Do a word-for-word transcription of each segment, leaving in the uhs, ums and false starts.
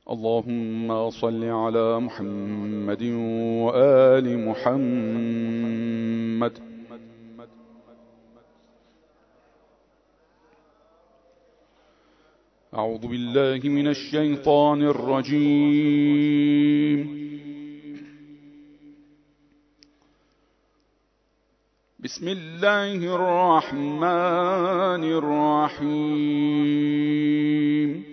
اللهم صل على محمد وآل محمد. أعوذ بالله من الشيطان الرجيم. بسم الله الرحمن الرحيم.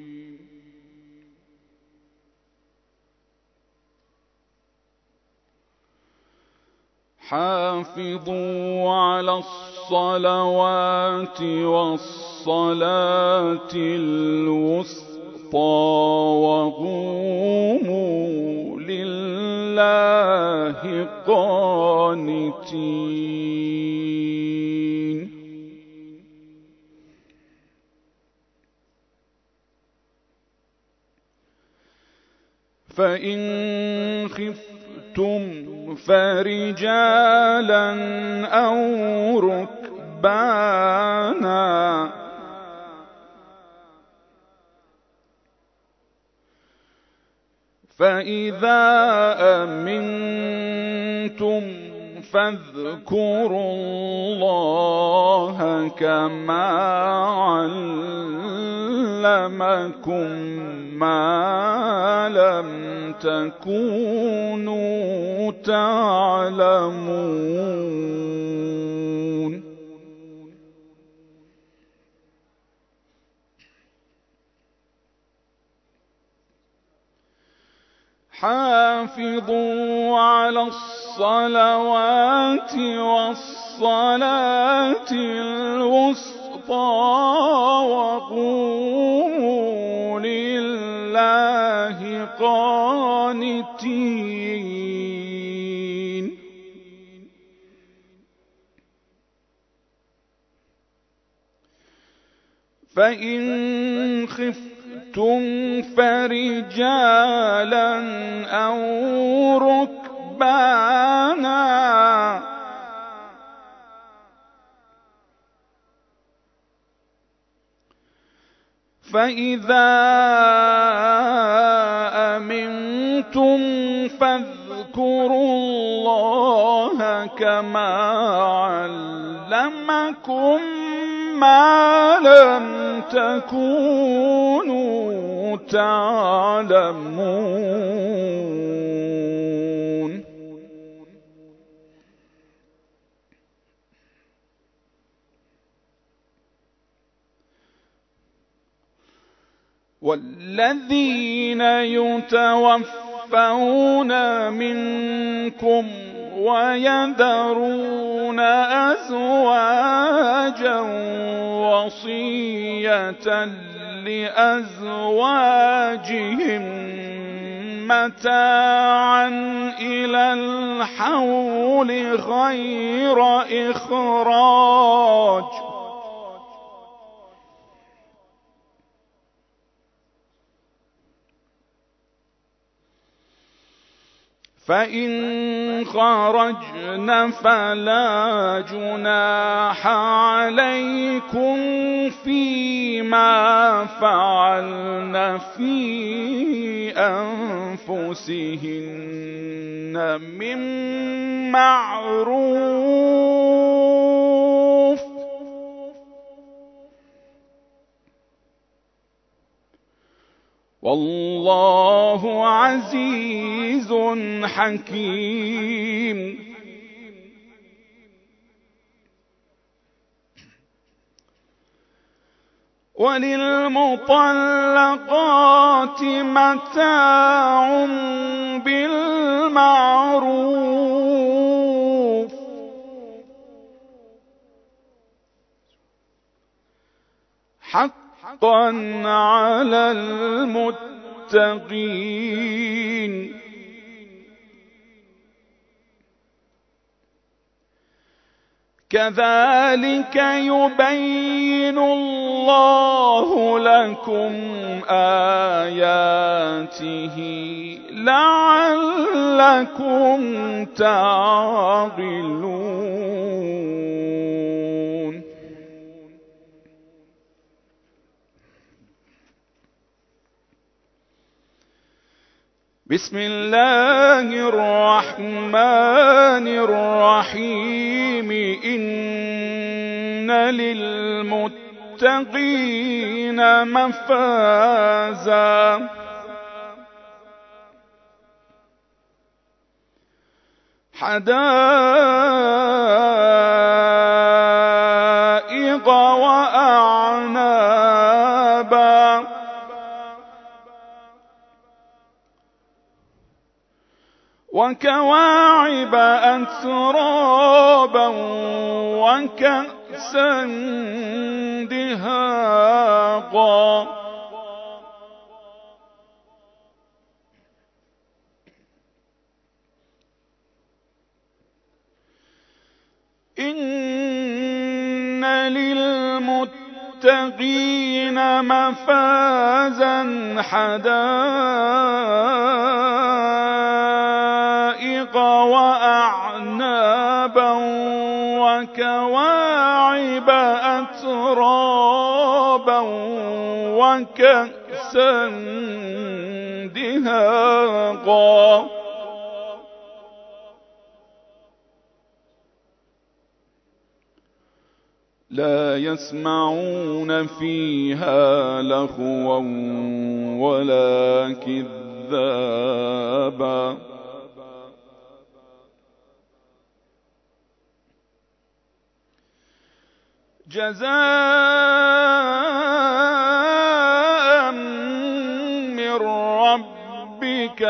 حافظوا على الصلوات والصلاة الوسطى وقوموا لله قانتين. فإن خفتم فرجالا أو ركبانا فإذا أمنتم فاذكروا الله كما علمكم ما لم تكونوا تعلمون. حافظوا على الصلوات والصلاة الوسطى وقوموا لله قانتين. فإن خفتم فرجالا أو ركبانا فإذا أمنتم فاذكروا الله كما علمكم ما لم تكونوا تعلمون. والذين يتوفون منكم ويذرون أزواجا وصية لأزواجهم متاعا إلى الحول غير إخراج فإن خرجن فلا جناح عليكم فيما فعلن في أنفسهن من معروف والله عزيز حكيم. وللمطلقات متاع بالمعروف حقا على المتقين. كذلك يبين الله لكم آياته لعلكم تعقلون. بسم الله الرحمن الرحيم إن للمتقين مفازا حدائق وأعنابا وكواعب أترابا وكأسا دهاقا إن للمتقين مفازا حدائق وأعنابا وكواعب أترابا وكأسا دهاقا لا يسمعون فيها لغوا ولا كذابا جزاء من ربك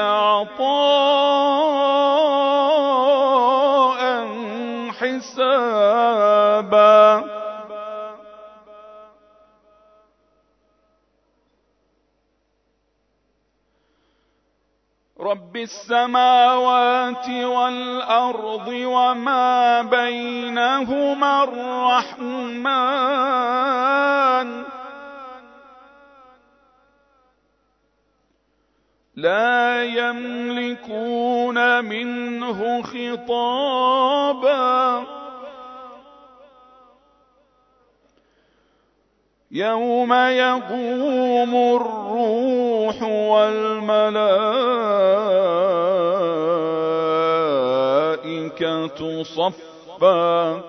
عطاء حسابا رب السماوات والأرض وما بينهما الرحمن لا يملكون منه خطابا يوم يقوم الروح والملائكة صفا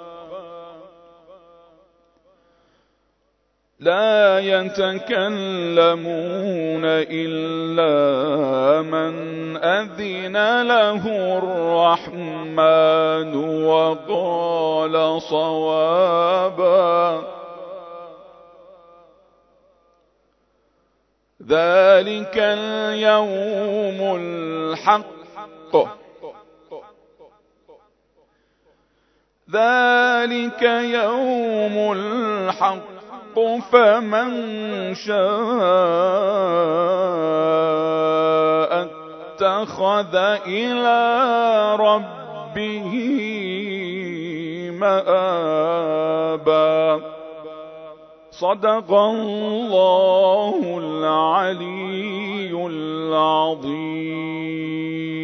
لا يتكلمون إلا من أذن له الرحمن وقال صوابا ذلك اليوم الحق ذلك يوم الحق فمن شاء اتخذ إلى ربه مآبا صدق الله العلي العظيم.